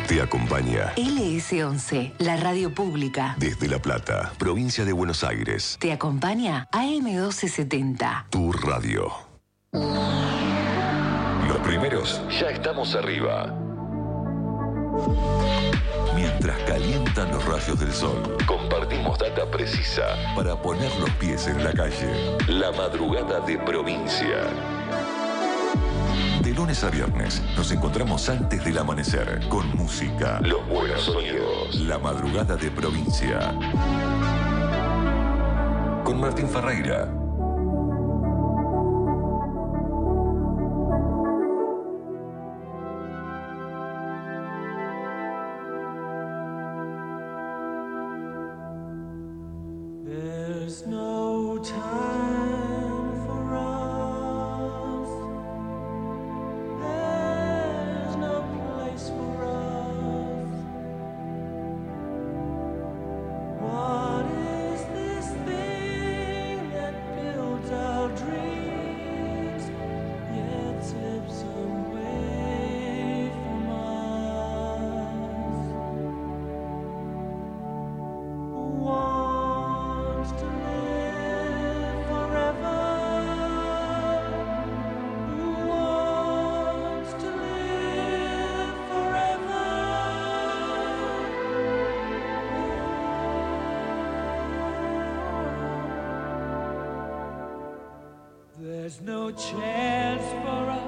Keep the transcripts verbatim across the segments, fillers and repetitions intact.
Te acompaña L S once, la radio pública. desde La Plata, provincia de Buenos Aires. Te acompaña A M doce setenta. Tu radio. Los primeros ya estamos arriba. Mientras calientan los rayos del sol, compartimos data precisa para poner los pies en la calle. La madrugada de provincia. De lunes a viernes nos encontramos antes del amanecer con música, los buenos sonidos. La madrugada de provincia. Con Martín Ferreira. There's no time for us. There's no place for us. What is this thing that builds our dreams, yet tips away from us? Wants to live forever. Who wants to live forever? There's no chance for us.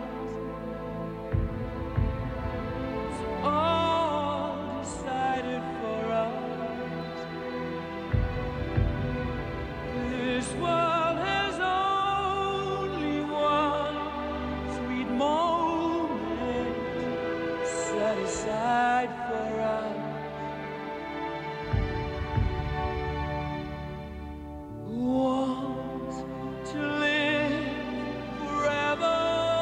It's all decided for us. This world has only one sweet moment set aside for us. Who wants to live forever?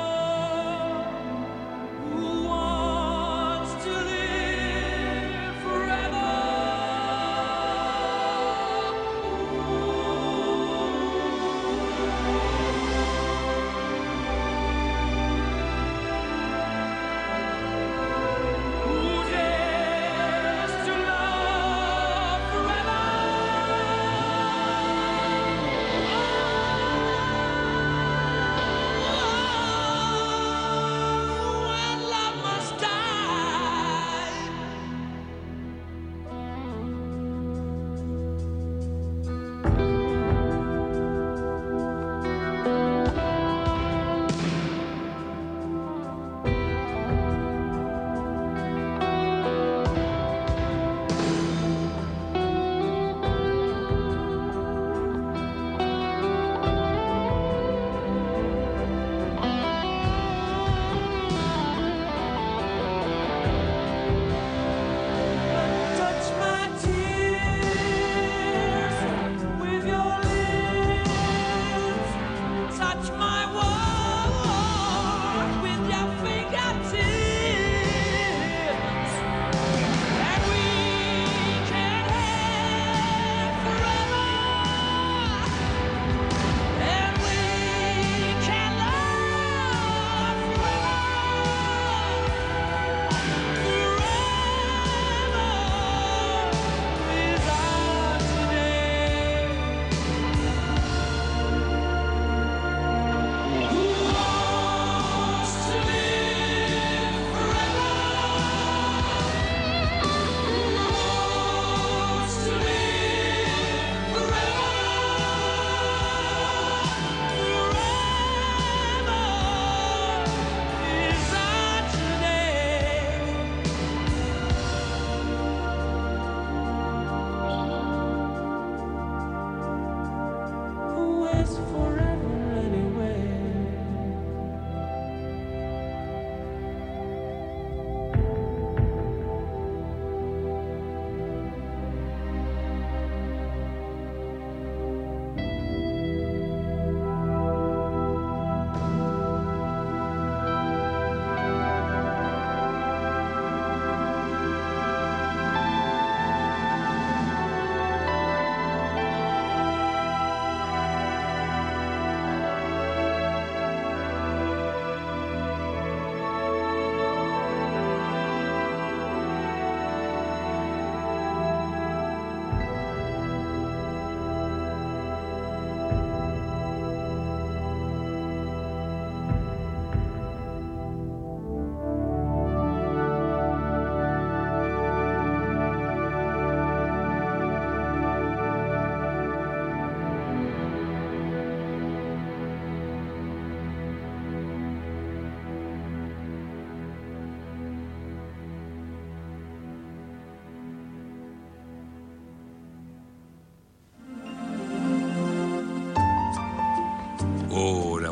Who wants to live forever? Who dare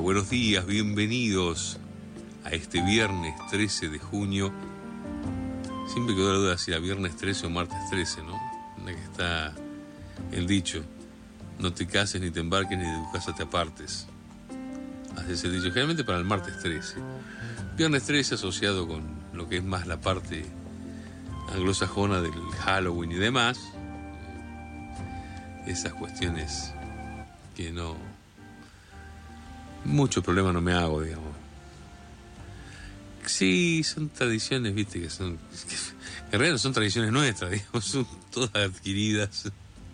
buenos días, bienvenidos a este viernes trece de junio. Siempre quedó la duda si era viernes trece o martes trece, ¿no? En la que está el dicho, no te cases ni te embarques ni de tu casa te apartes. Así es el dicho, generalmente para el martes trece. Viernes trece asociado con lo que es más la parte anglosajona del Halloween y demás. Esas cuestiones que no... mucho problema no me hago, digamos. Sí, son tradiciones, viste, que son... que en realidad no son tradiciones nuestras, digamos, son todas adquiridas.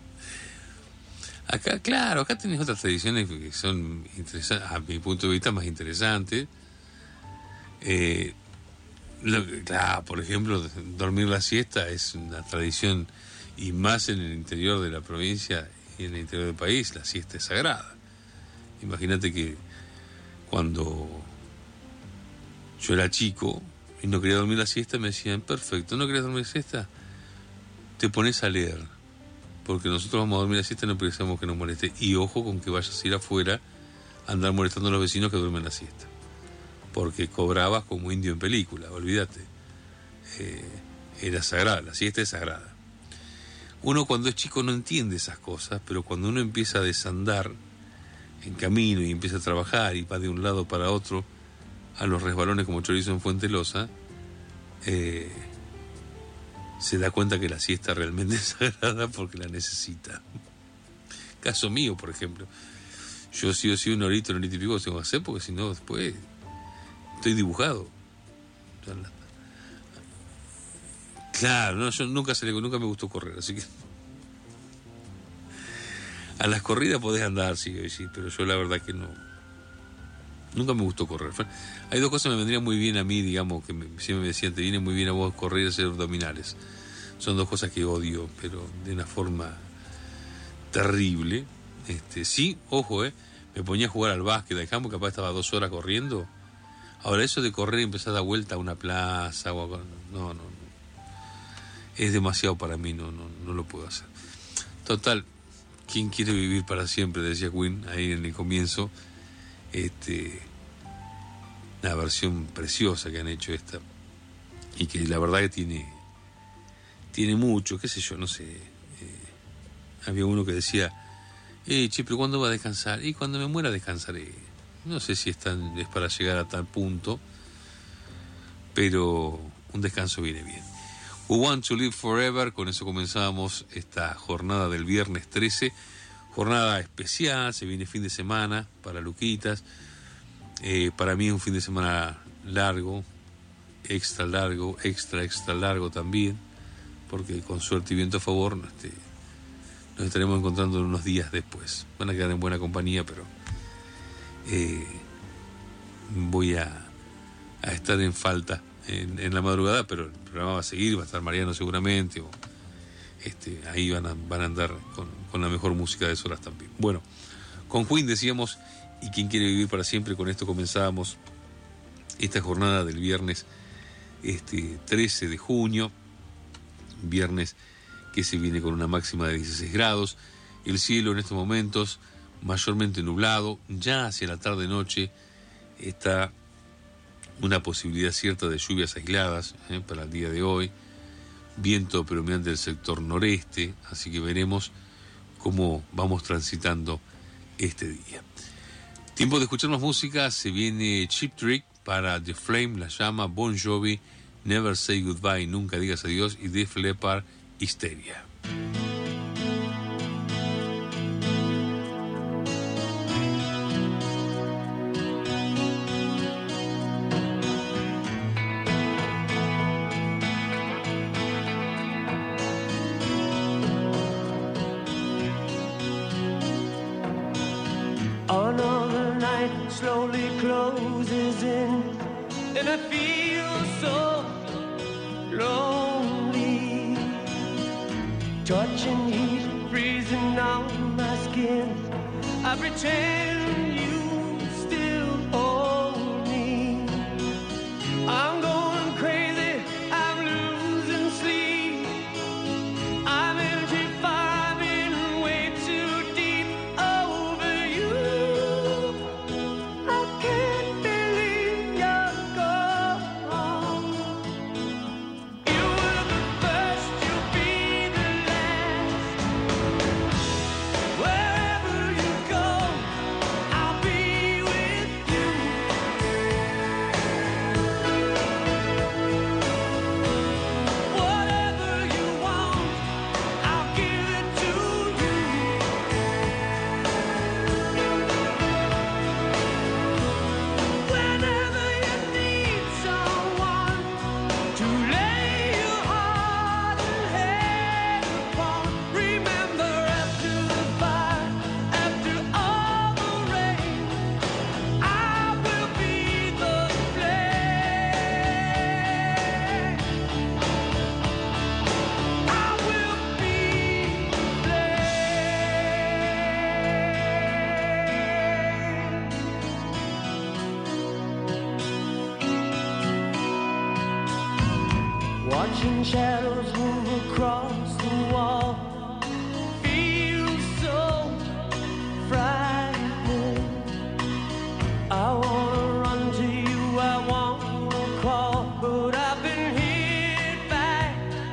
Acá, claro, acá tenés otras tradiciones que son interesantes, a mi punto de vista más interesantes. Eh, lo, claro, por ejemplo, dormir la siesta es una tradición, y más en el interior de la provincia y en el interior del país, la siesta es sagrada. Imagínate que cuando yo era chico y no quería dormir la siesta, me decían, perfecto, ¿no querías dormir la siesta? Te pones a leer, porque nosotros vamos a dormir la siesta y no precisamos que nos moleste. Y ojo con que vayas a ir afuera a andar molestando a los vecinos que duermen la siesta, porque cobrabas como indio en película, olvídate. Eh, era sagrada, la siesta es sagrada. Uno cuando es chico no entiende esas cosas, pero cuando uno empieza a desandar en camino y empieza a trabajar y va de un lado para otro a los resbalones como chorizo en Fuente Losa, eh, se da cuenta que la siesta realmente es sagrada porque la necesita. Caso mío, por ejemplo. Yo sí o sí una horita, una horita y pico tengo que hacer, porque si no después estoy dibujado. Claro, no, yo nunca salí, nunca me gustó correr, así que a las corridas podés andar, sí, sí, pero yo la verdad que no, nunca me gustó correr. Hay dos cosas que me vendrían muy bien a mí, digamos, que me, siempre me decían, te viene muy bien a vos correr y hacer abdominales. Son dos cosas que odio, pero de una forma terrible. Este, sí, ojo, eh, me ponía a jugar al básquet, al campo, capaz estaba dos horas corriendo. Ahora eso de correr y empezar a dar vuelta a una plaza, o a, no, no, no. Es demasiado para mí, no, no, no lo puedo hacer. Total, ¿quién quiere vivir para siempre? Decía Queen ahí en el comienzo. Este, una versión preciosa que han hecho esta, y que la verdad que tiene, tiene mucho, qué sé yo, no sé. Eh, había uno que decía, eh, che, pero ¿cuándo va a descansar? Y cuando me muera descansaré. No sé si es, tan, es para llegar a tal punto, pero un descanso viene bien. We Want to Live Forever, con eso comenzamos esta jornada del viernes trece, jornada especial, se viene fin de semana para Luquitas, eh, para mí es un fin de semana largo, extra largo, extra, extra largo también, porque con suerte y viento a favor este, nos estaremos encontrando unos días después. Van a quedar en buena compañía, pero eh, voy a, a estar en falta En, en la madrugada, pero el programa va a seguir, va a estar Mariano seguramente, o este, ahí van a, van a andar con, con la mejor música de esas horas también. Bueno, con Queen decíamos, y quien quiere vivir para siempre, con esto comenzábamos esta jornada del viernes este, trece de junio, viernes que se viene con una máxima de dieciséis grados, el cielo en estos momentos mayormente nublado, ya hacia la tarde-noche está una posibilidad cierta de lluvias aisladas eh, para el día de hoy, viento predominante del sector noreste, así que veremos cómo vamos transitando este día. Tiempo de escuchar más música, se viene Cheap Trick para The Flame, La Llama, Bon Jovi, Never Say Goodbye, Nunca Digas Adiós, y Def Leppard, Histeria. Another night slowly closes in, and I feel so lonely. Touching heat, freezing on my skin. I pretend you still hold me. I'm going crazy, I'm losing sleep. I'm in too far, I'm in way too deep over you. I watching shadows move across the wall. Feels so frightening. I wanna run to you, I wanna crawl, but I've been hit by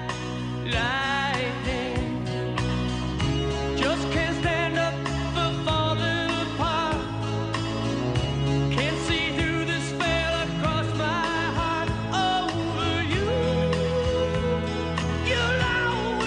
lightning. Just can't stand up for falling apart. Can't see through the spell across my heart over you. You'll always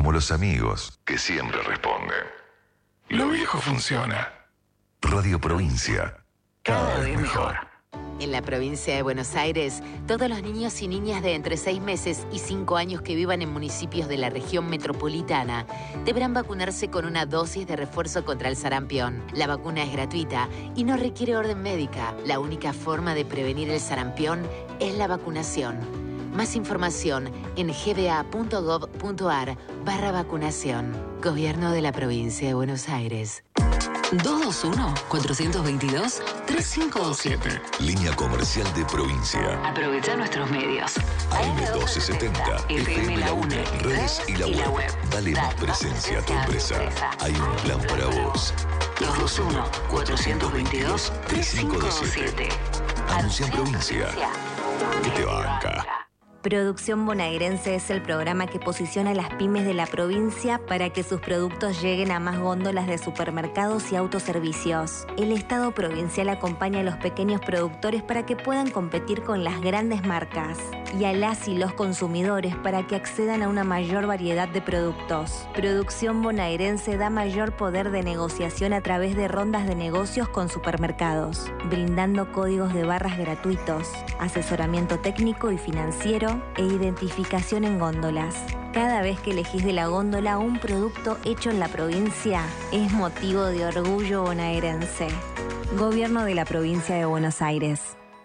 como los amigos que siempre responden. Lo viejo funciona. Radio Provincia, cada vez mejor. En la provincia de Buenos Aires, todos los niños y niñas de entre seis meses y cinco años que vivan en municipios de la región metropolitana deberán vacunarse con una dosis de refuerzo contra el sarampión. La vacuna es gratuita y no requiere orden médica. La única forma de prevenir el sarampión es la vacunación. Más información en gba.gov.ar barra vacunación. Gobierno de la provincia de Buenos Aires. dos dos uno, cuatro dos dos, tres cinco dos siete. Línea comercial de provincia. Aprovecha nuestros medios. A M doce setenta, F M La UNE, redes y la web. Dale más presencia a tu empresa. Hay un plan para vos. dos dos uno, cuatro dos dos, tres cinco dos siete. Anuncia en provincia. ¿Qué te banca? Producción Bonaerense es el programa que posiciona a las pymes de la provincia para que sus productos lleguen a más góndolas de supermercados y autoservicios. El Estado provincial acompaña a los pequeños productores para que puedan competir con las grandes marcas y a las y los consumidores para que accedan a una mayor variedad de productos. Producción Bonaerense da mayor poder de negociación a través de rondas de negocios con supermercados, brindando códigos de barras gratuitos, asesoramiento técnico y financiero e identificación en góndolas. Cada vez que elegís de la góndola un producto hecho en la provincia, es motivo de orgullo bonaerense. Gobierno de la provincia de Buenos Aires.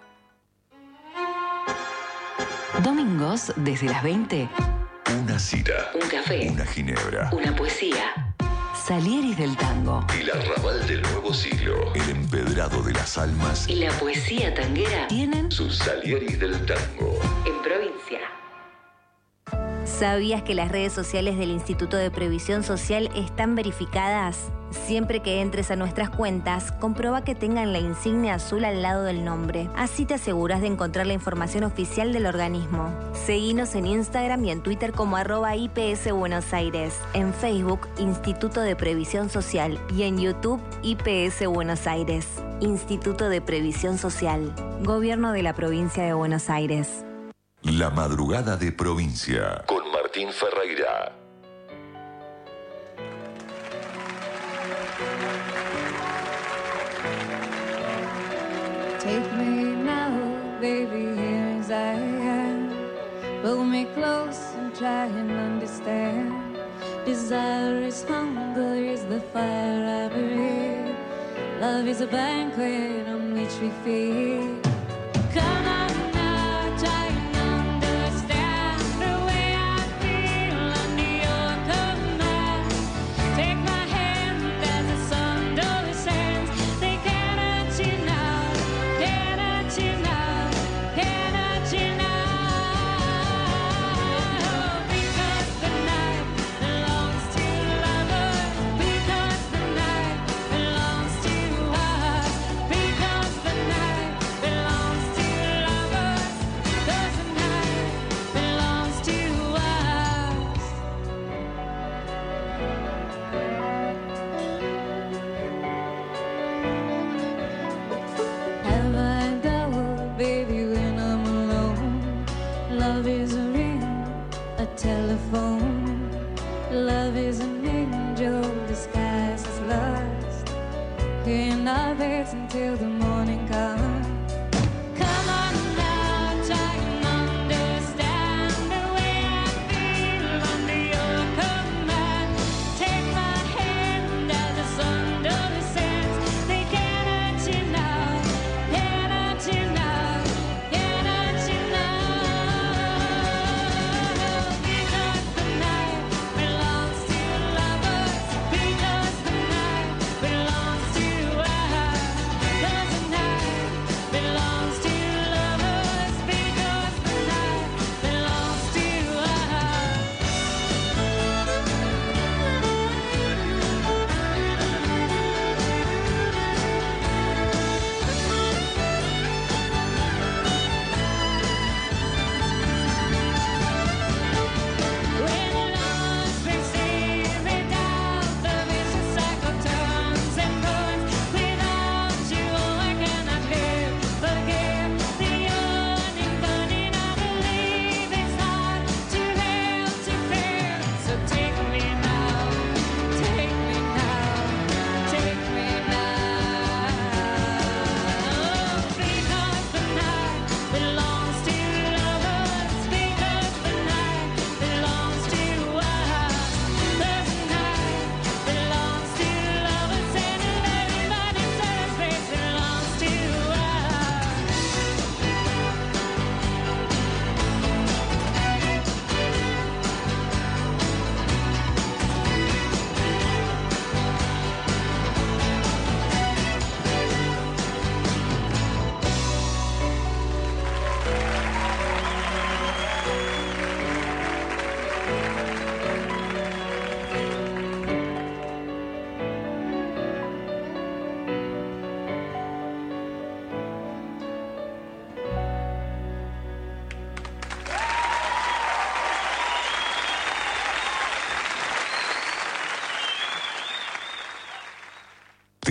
Domingos, desde las veinte. Una cita. Un café. Una ginebra. Una poesía. Salieris del tango. El arrabal del nuevo siglo. El empedrado de las almas. Y la poesía tanguera tienen Sus Salieris del tango. en provincia. ¿Sabías que las redes sociales del Instituto de Previsión Social están verificadas? Siempre que entres a nuestras cuentas, comprueba que tengan la insignia azul al lado del nombre. Así te aseguras de encontrar la información oficial del organismo. Seguinos en Instagram y en Twitter como arroba I P S Buenos Aires, en Facebook Instituto de Previsión Social y en YouTube I P S Buenos Aires. Instituto de Previsión Social. Gobierno de la Provincia de Buenos Aires. La madrugada de provincia. Con Martín Ferreira. Take me now, baby, here as I am. Pull me close and try and understand. Desire is hunger, is the fire I breathe. Love is a banquet on which we feed. Come on now, try and understand the way I feel under your command. Take my hand as the sun descends. They cannot you now, cannot you now, cannot you now. Because the night belongs to lovers. Because the night belongs to us. Because the night belongs to lovers. Because the night belongs to us. Have I doubt, baby, when I'm alone? Love is a ring, a telephone. Love is an angel disguised as lust. Here in our beds until the morning comes. Come on now, try and understand the way I feel under your command. Take my hand as the sun descends. They cannot you now, cannot you now, cannot you now. Because the night belongs to lovers. Because the night belongs to us. Because the night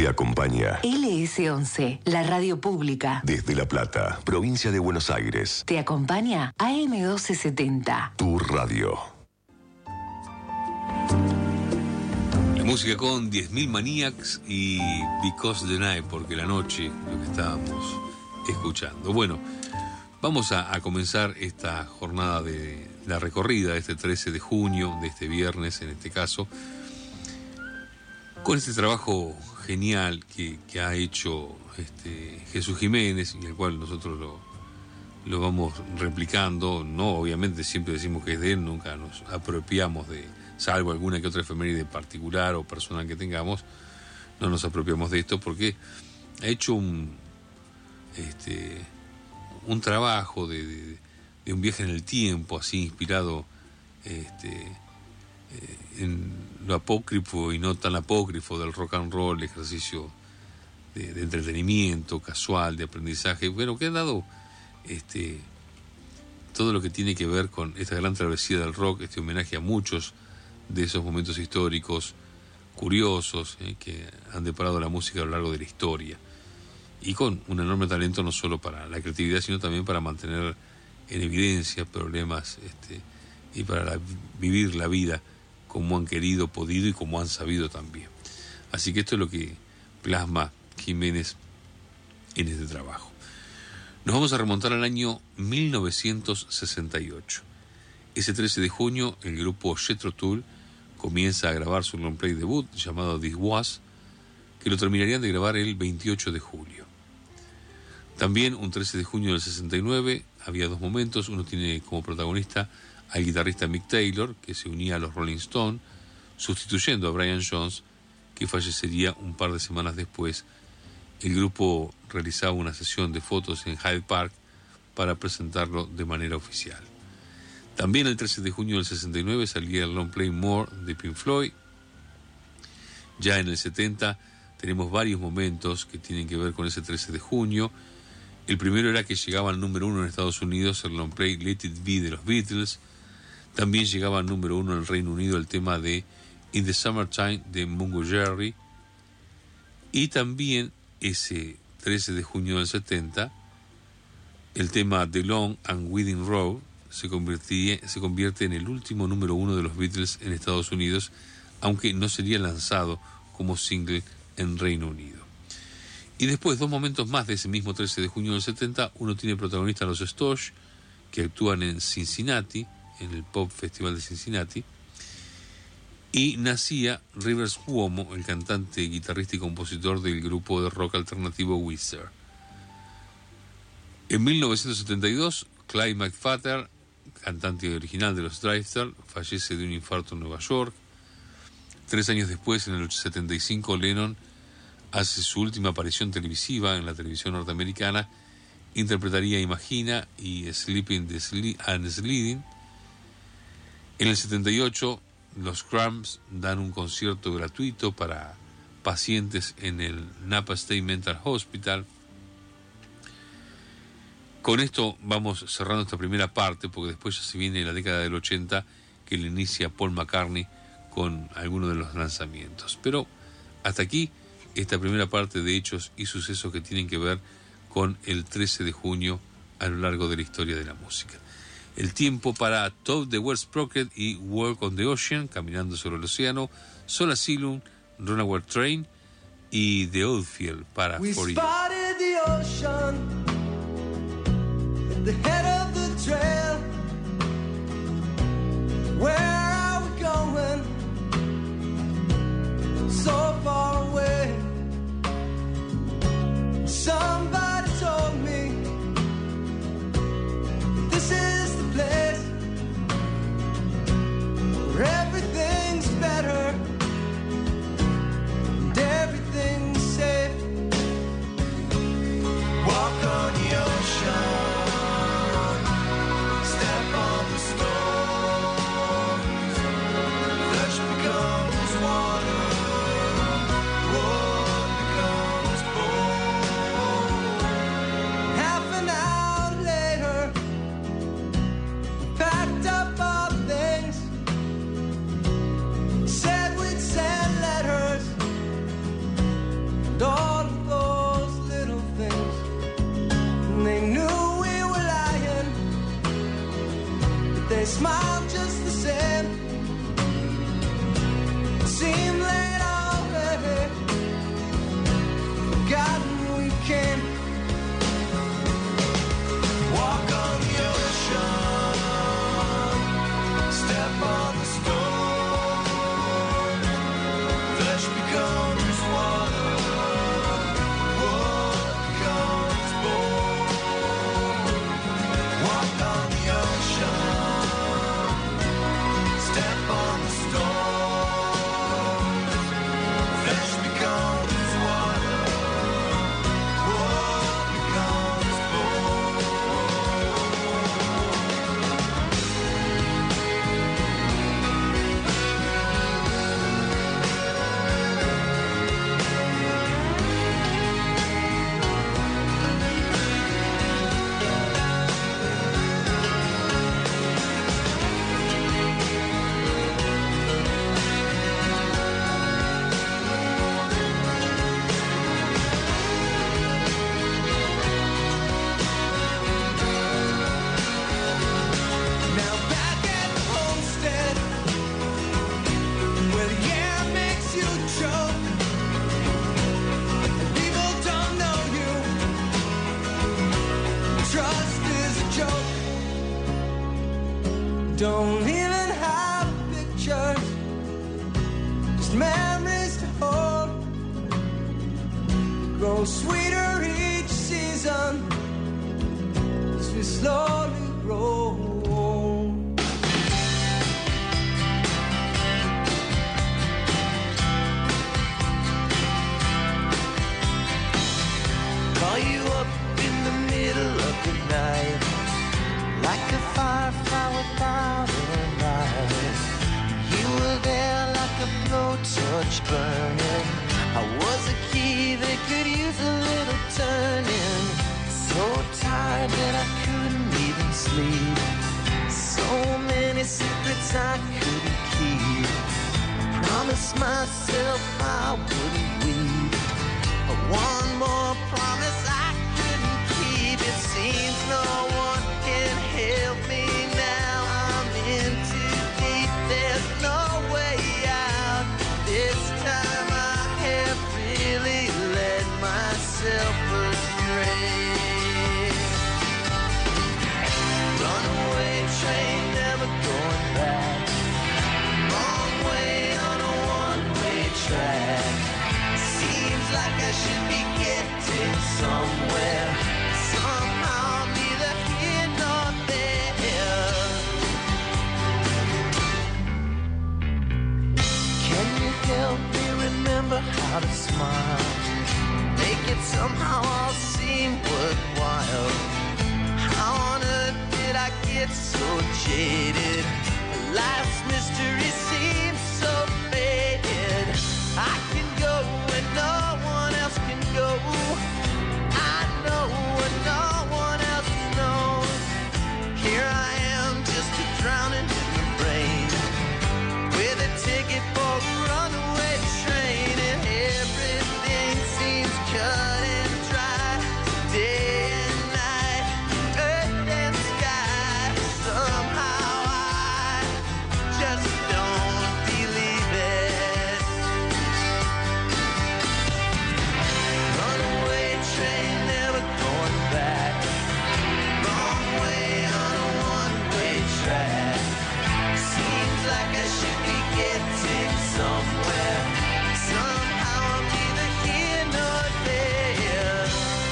te acompaña. L S once, la radio pública. Desde La Plata, provincia de Buenos Aires. Te acompaña A M doce setenta. Tu radio. La música con diez mil Maniacs y Because the Night, porque la noche, lo que estábamos escuchando. Bueno, vamos a, a comenzar esta jornada de la recorrida de este trece de junio, de este viernes en este caso, con este trabajo genial que, que ha hecho este, Jesús Jiménez, y el cual nosotros lo, lo vamos replicando. No, obviamente siempre decimos que es de él, nunca nos apropiamos de, salvo alguna que otra efeméride particular o personal que tengamos, no nos apropiamos de esto porque ha hecho un, este, un trabajo de, de, de un viaje en el tiempo, así inspirado este, en lo apócrifo y no tan apócrifo del rock and roll, ejercicio de, de entretenimiento casual, de aprendizaje, bueno, que ha dado este, todo lo que tiene que ver con esta gran travesía del rock, este homenaje a muchos de esos momentos históricos curiosos eh, que han deparado la música a lo largo de la historia, y con un enorme talento no solo para la creatividad, sino también para mantener en evidencia problemas este, y para la, vivir la vida como han querido, podido y como han sabido también. Así que esto es lo que plasma Jiménez en este trabajo. Nos vamos a remontar al año mil novecientos sesenta y ocho. Ese trece de junio, el grupo Jethro Tull comienza a grabar su long play debut llamado This Was, que lo terminarían de grabar el veintiocho de julio. También un trece de junio del sesenta y nueve había dos momentos. Uno tiene como protagonista al guitarrista Mick Taylor, que se unía a los Rolling Stones, sustituyendo a Brian Jones, que fallecería un par de semanas después. El grupo realizaba una sesión de fotos en Hyde Park para presentarlo de manera oficial. También el trece de junio del sesenta y nueve salía el long play More de Pink Floyd. Ya en el setenta tenemos varios momentos que tienen que ver con ese trece de junio. El primero era que llegaba al número uno en Estados Unidos el long play Let It Be de los Beatles. También llegaba al número uno en el Reino Unido el tema de In the Summertime de Mungo Jerry. Y también ese trece de junio del setenta, el tema The Long and Winding Road se, se convierte en el último número uno de los Beatles en Estados Unidos, aunque no sería lanzado como single en Reino Unido. Y después, dos momentos más de ese mismo trece de junio del setenta, uno tiene protagonista a los Stosh, que actúan en Cincinnati, en el Pop Festival de Cincinnati, y nacía Rivers Cuomo, el cantante, guitarrista y compositor del grupo de rock alternativo Weezer. En mil novecientos setenta y dos, Clyde McPhatter, cantante original de los Drifter, fallece de un infarto en Nueva York. Tres años después, en el setenta y cinco, Lennon hace su última aparición televisiva en la televisión norteamericana, interpretaría Imagina y Sleeping and Sliding. En el setenta y ocho, los Cramps dan un concierto gratuito para pacientes en el Napa State Mental Hospital. Con esto vamos cerrando esta primera parte, porque después ya se viene la década del ochenta, que le inicia Paul McCartney con algunos de los lanzamientos. Pero hasta aquí esta primera parte de hechos y sucesos que tienen que ver con el trece de junio a lo largo de la historia de la música. El tiempo para Todd the West Sprocket y Walk on the Ocean, Caminando sobre el Océano, Soul Asylum, Runaway Train y The Oldfield para We For You. spotted the ocean at the head of the trail. Where are we going? So far away. Somebody told me this is the place where everything's better and everything's safe. Walk on the ocean, step on the stones, flesh becomes water, wood becomes bone. they smile just the same. Seem late already, forgotten weekend. Walk on the ocean, step on the stone, flesh becomes water, water becomes bone. Walk on the ocean, step on the stone, flesh becomes water, water becomes bone. Now back at the homestead, where the air makes you choke, and people don't know you. Trust is a joke. Don't even have pictures, just memories to hold. Grow sweeter each season as we slowly roll. Call you up in the middle of the night, like a firefly without a light. You were there like a blowtorch burning. I was a key that could use a little turning. So tired that I couldn't even sleep. So many secrets I couldn't keep. Promised myself I wouldn't weep. But one more promise I couldn't keep. It seems no one can help me now. I'm in too deep. There's no way out. This time I have really led myself astray. Runaway train, never going back. Wrong way on a one-way track. Seems like I should be getting somewhere. Somehow I'm neither here nor there. Can you help me remember how to smile? Make it somehow all seem worthwhile. How on earth did I get so jaded? Life's mystery seems so faded. I can go where no one else can go. I know what no one else knows. Here I am, just a drowning in the rain, with a ticket for a runaway train, and everything seems cut and dry. Day and night, earth and sky. Somehow I just don't believe it. Runaway train, never going back. Wrong way on a one-way track. Seems like I should be getting somewhere. Somehow I'm neither here nor there.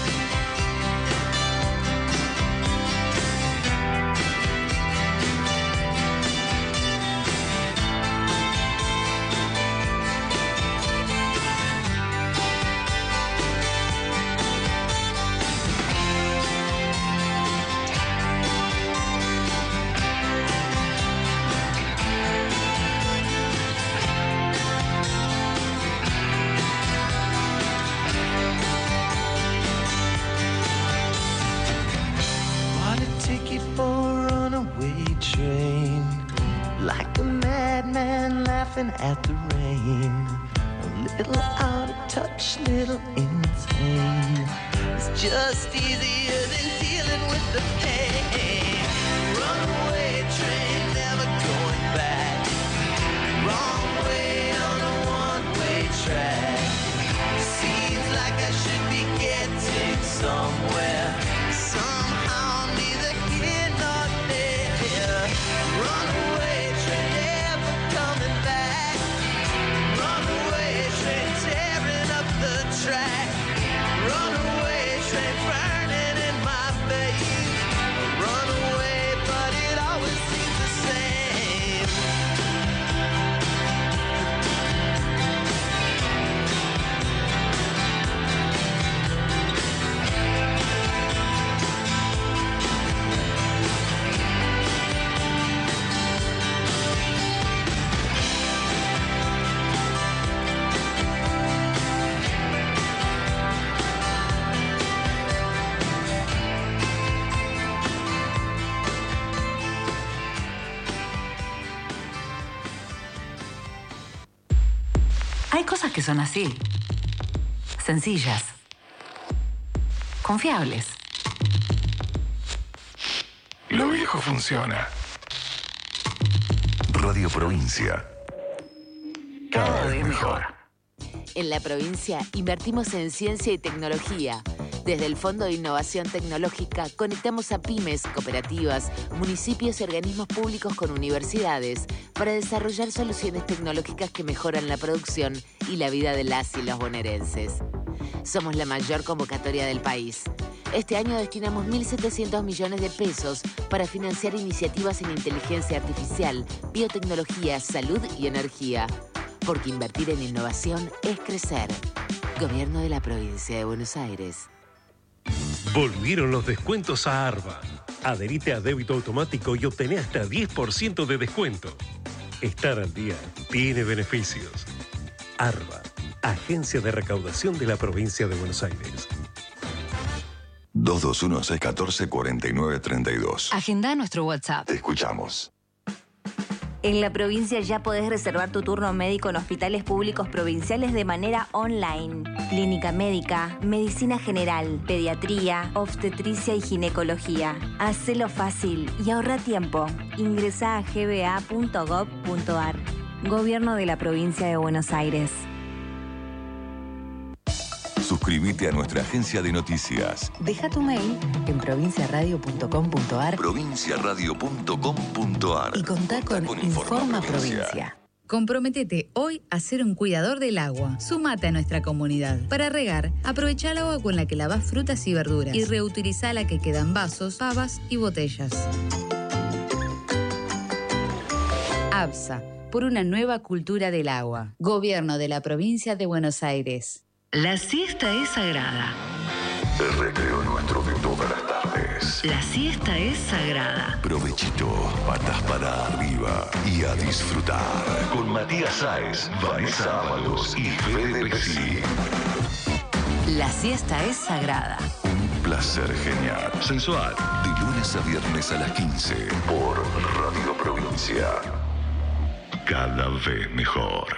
Bought a ticket for a runaway train, like a madman laughing at the rain. A little out of touch, little insane. It's just easier than dealing with the pain. Runaway train, somewhere. Somehow neither here nor there. Runaway train never coming back. Runaway train tearing up the track. Runaway train burning in my face. Runaway, but it always seems the same. Hay cosas que son así. Sencillas. Confiables. Lo viejo funciona. Radio Provincia. Cada vez mejor. En la provincia invertimos en ciencia y tecnología. Desde el Fondo de Innovación Tecnológica conectamos a pymes, cooperativas, municipios y organismos públicos con universidades para desarrollar soluciones tecnológicas que mejoran la producción y la vida de las y los bonaerenses. Somos la mayor convocatoria del país. Este año destinamos mil setecientos millones de pesos para financiar iniciativas en inteligencia artificial, biotecnología, salud y energía. Porque invertir en innovación es crecer. Gobierno de la Provincia de Buenos Aires. Volvieron los descuentos a Arba. Adherite a débito automático y obtené hasta diez por ciento de descuento. Estar al día tiene beneficios. Arba, Agencia de Recaudación de la Provincia de Buenos Aires. dos dos uno, seis uno cuatro, cuatro nueve tres dos. Agenda nuestro WhatsApp. Te escuchamos. En la provincia ya podés reservar tu turno médico en hospitales públicos provinciales de manera online. Clínica médica, medicina general, pediatría, obstetricia y ginecología. Hacelo fácil y ahorra tiempo. Ingresá a g b a punto gob punto a r. Gobierno de la Provincia de Buenos Aires. Suscríbete a nuestra agencia de noticias. Deja tu mail en provincia radio punto com punto a r provincia radio punto com punto a r. y contá con, con Informa Provincia. Provincia. Comprométete hoy a ser un cuidador del agua. Súmate a nuestra comunidad. Para regar, aprovecha el agua con la que lavas frutas y verduras y reutiliza la que queda en vasos, pavas y botellas. ABSA, por una nueva cultura del agua. Gobierno de la Provincia de Buenos Aires. La siesta es sagrada. El recreo nuestro de todas las tardes. La siesta es sagrada. Provechito, patas para arriba y a disfrutar. Con Matías Sáez, Vanessa Ábalos y Fede Pesci. La siesta es sagrada. Un placer genial. Sensual. De lunes a viernes a las quince. Por Radio Provincia. Cada vez mejor.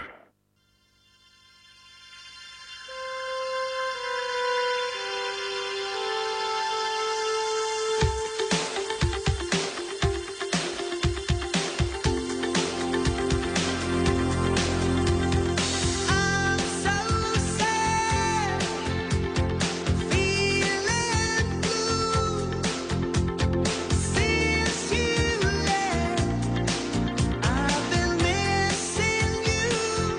I've been missing you.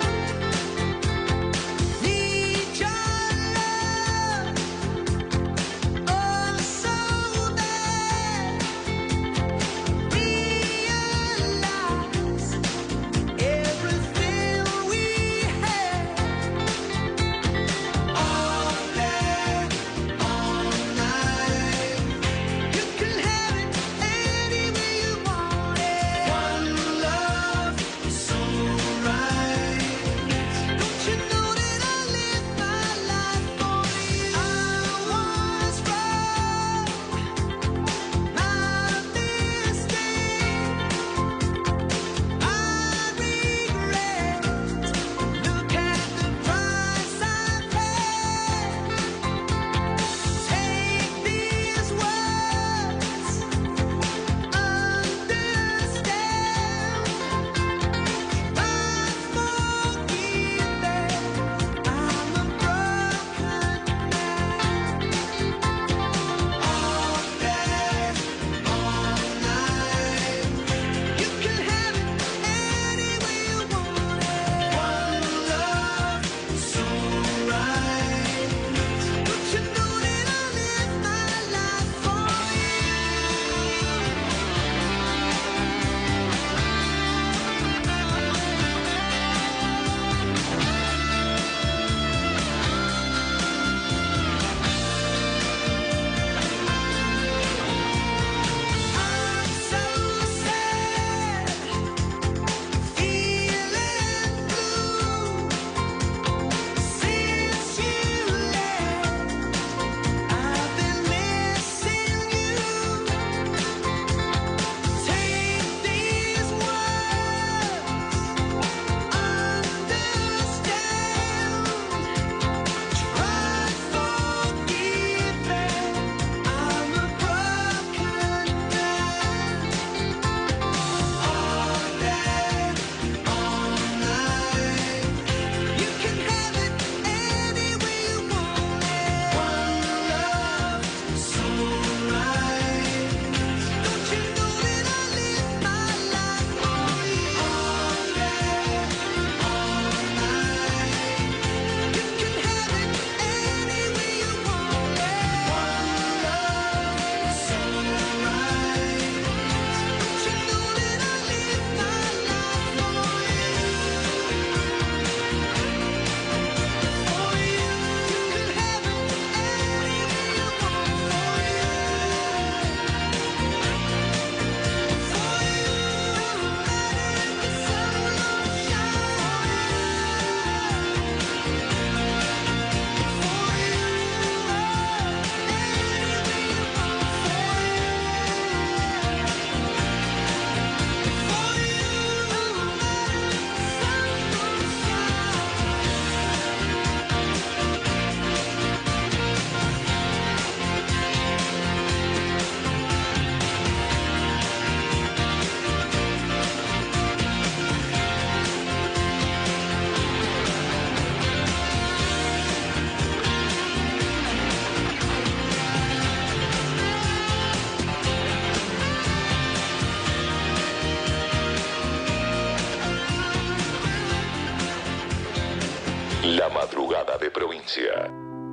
La madrugada de provincia.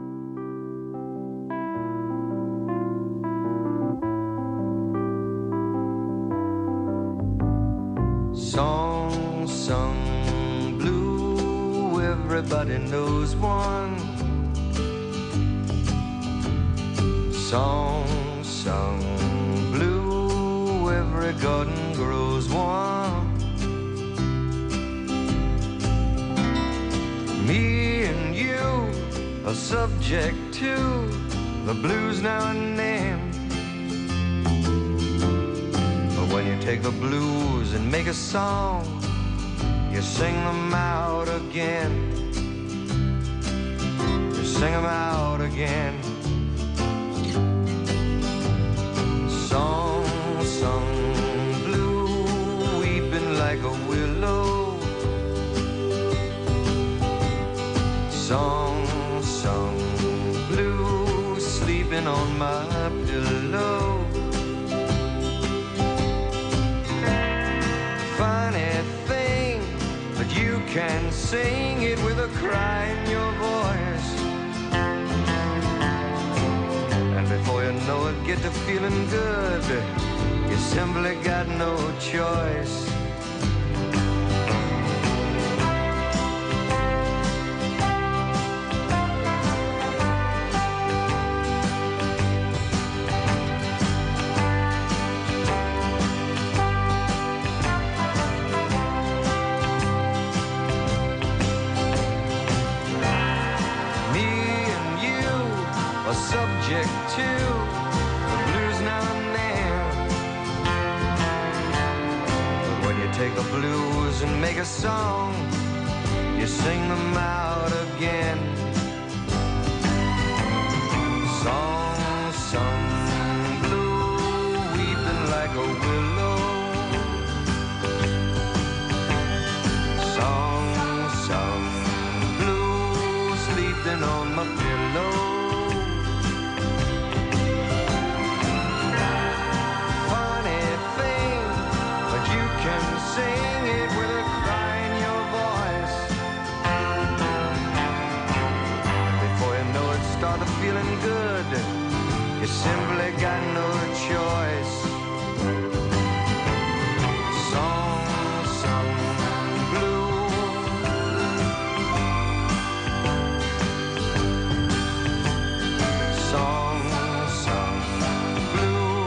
Song sung blue, everybody knows one. Song sung blue, every garden grows one. Me and you are subject to the blues now and then. But when you take the blues and make a song, you sing them out again. You sing them out again. Song sung blue, weeping like a willow. Song sung blue, sleeping on my pillow. Funny thing, but you can sing it with a cry in your voice. And before you know it, get to feeling good. You simply got no choice. Subject to the blues now and then. But when you take the blues and make a song, you sing them out again. Song sung blue, weeping like a willow. Song sung blue, sleeping on my pillow. Sing it with a cry in your voice. Before you know it, started feeling good. You simply got no choice. Song sung blue. Song sung blue.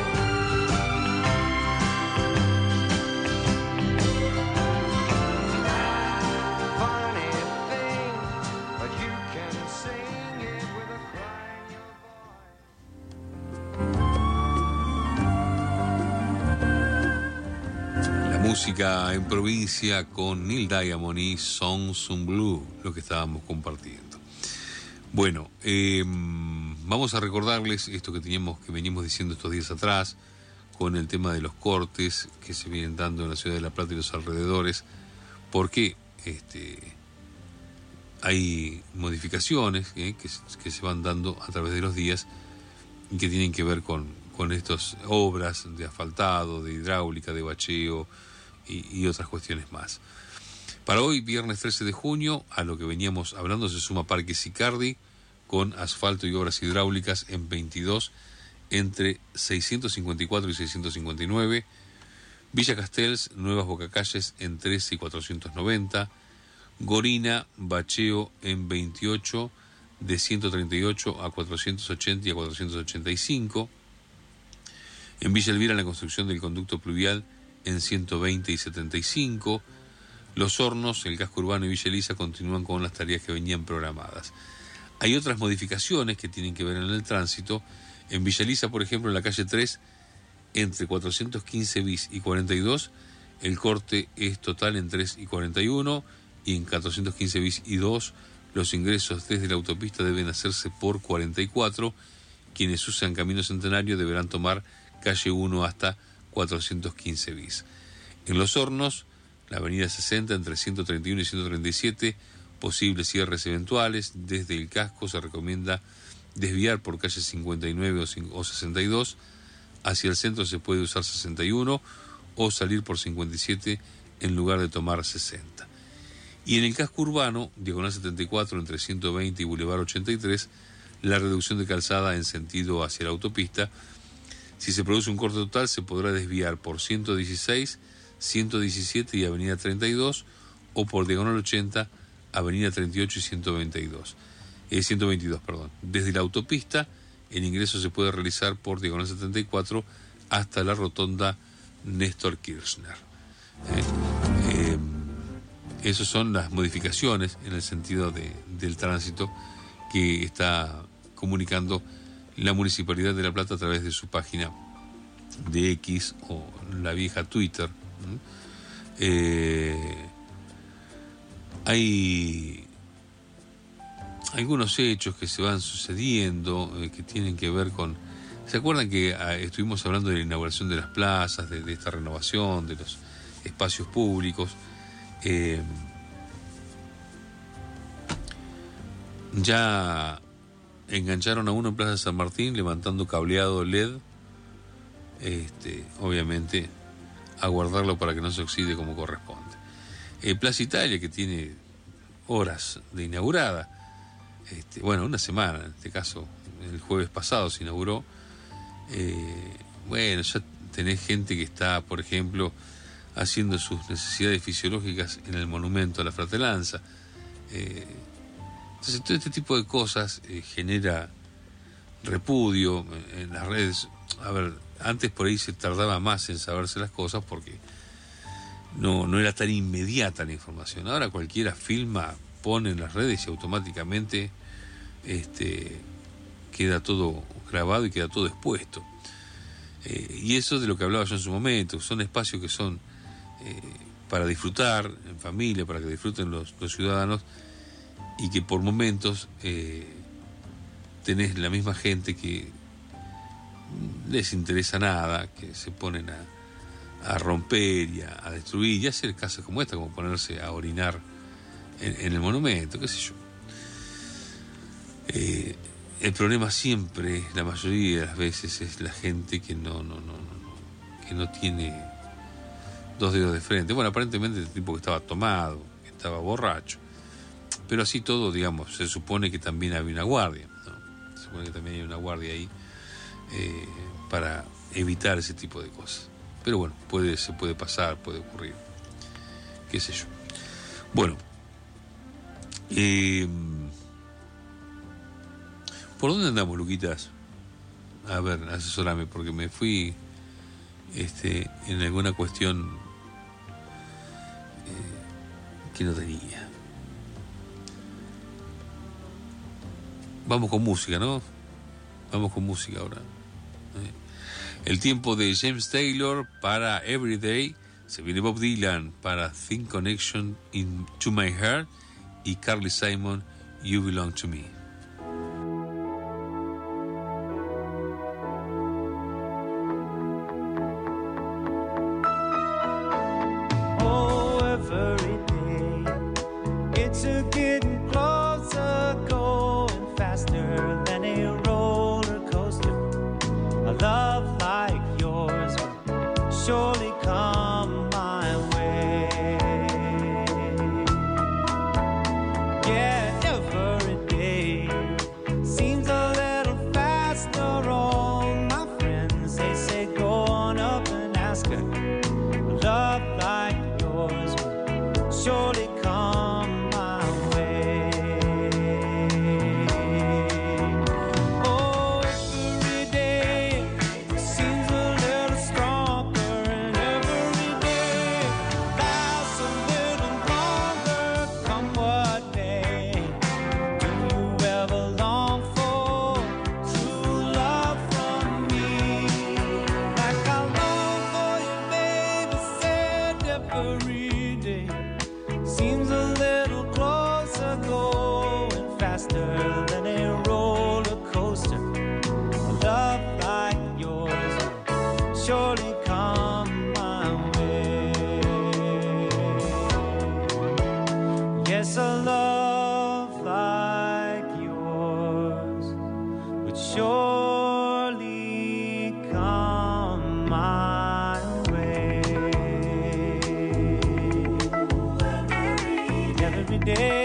Música en provincia con Neil Diamond y Song Sung Blue, lo que estábamos compartiendo. Bueno, eh, vamos a recordarles esto que teníamos, que venimos diciendo estos días atrás, con el tema de los cortes que se vienen dando en la ciudad de La Plata y los alrededores, porque este, hay modificaciones eh, que, que se van dando a través de los días y que tienen que ver con, con estas obras de asfaltado, de hidráulica, de bacheo, Y, y otras cuestiones más. Para hoy, viernes trece de junio, a lo que veníamos hablando se suma Parque Sicardi con asfalto y obras hidráulicas en veintidós entre seiscientos cincuenta y cuatro y seiscientos cincuenta y nueve, Villa Castells, nuevas bocacalles en trece y cuatrocientos noventa, Gorina, bacheo en veintiocho de ciento treinta y ocho a cuatrocientos ochenta y a cuatrocientos ochenta y cinco, en Villa Elvira la construcción del conducto pluvial en ciento veinte y setenta y cinco, Los Hornos, el casco urbano y Villa Elisa continúan con las tareas que venían programadas. Hay otras modificaciones que tienen que ver en el tránsito. En Villa Elisa, por ejemplo, en la calle tres, entre cuatrocientos quince bis y cuarenta y dos, el corte es total en tres y cuarenta y uno, y en cuatrocientos quince bis y dos, los ingresos desde la autopista deben hacerse por cuarenta y cuatro. Quienes usan Camino Centenario deberán tomar calle uno hasta cuatrocientos quince bis. En Los Hornos, la avenida sesenta entre ciento treinta y uno y ciento treinta y siete, posibles cierres eventuales. Desde el casco se recomienda desviar por calle cincuenta y nueve o sesenta y dos. Hacia el centro se puede usar sesenta y uno o salir por cincuenta y siete en lugar de tomar sesenta. Y en el casco urbano, diagonal setenta y cuatro entre ciento veinte y Boulevard ochenta y tres, la reducción de calzada en sentido hacia la autopista. Si se produce un corte total, se podrá desviar por ciento dieciséis, ciento diecisiete y Avenida treinta y dos, o por diagonal ochenta, Avenida treinta y ocho y ciento veintidós. Eh, ciento veintidós, perdón. Desde la autopista, el ingreso se puede realizar por diagonal setenta y cuatro hasta la rotonda Néstor Kirchner. Eh, eh, esas son las modificaciones en el sentido de, del tránsito que está comunicando la Municipalidad de La Plata a través de su página de X o la vieja Twitter. Eh, hay algunos hechos que se van sucediendo eh, que tienen que ver con... ¿Se acuerdan que eh, estuvimos hablando de la inauguración de las plazas, de, de esta renovación, de los espacios públicos? Eh, ya engancharon a uno en Plaza San Martín levantando cableado L E D, este, obviamente a guardarlo para que no se oxide como corresponde. Eh, Plaza Italia, que tiene horas de inaugurada, este, bueno, una semana, en este caso el jueves pasado se inauguró. Eh, bueno, ya tenés gente que está, por ejemplo, haciendo sus necesidades fisiológicas en el monumento a la Fratelanza. Eh, entonces todo este tipo de cosas eh, genera repudio en las redes. A ver, antes por ahí se tardaba más en saberse las cosas porque no, no era tan inmediata la información. Ahora cualquiera filma, pone en las redes y automáticamente este, queda todo grabado y queda todo expuesto. Eh, y eso es de lo que hablaba yo en su momento. Son espacios que son eh, para disfrutar en familia, para que disfruten los, los ciudadanos, y que por momentos eh, tenés la misma gente que les interesa nada, que se ponen a, a romper y a, a destruir y a hacer casos como esta, como ponerse a orinar en, en el monumento, qué sé yo. Eh, el problema siempre, la mayoría de las veces, es la gente que no, no, no, no, no que no tiene dos dedos de frente. Bueno, aparentemente el tipo que estaba tomado, que estaba borracho, pero así todo, digamos, se supone que también había una guardia, ¿no? Se supone que también hay una guardia ahí eh, para evitar ese tipo de cosas. Pero bueno, puede, se puede pasar, puede ocurrir, qué sé yo. Bueno, eh, ¿por dónde andamos, Luquitas? A ver, asesorame, porque me fui este, en alguna cuestión eh, que no tenía. Vamos con música, ¿no? Vamos con música ahora. ¿eh? El tiempo de James Taylor para Everyday. Se viene Bob Dylan para Think Connection into My Heart. Y Carly Simon, You Belong to Me. Never day.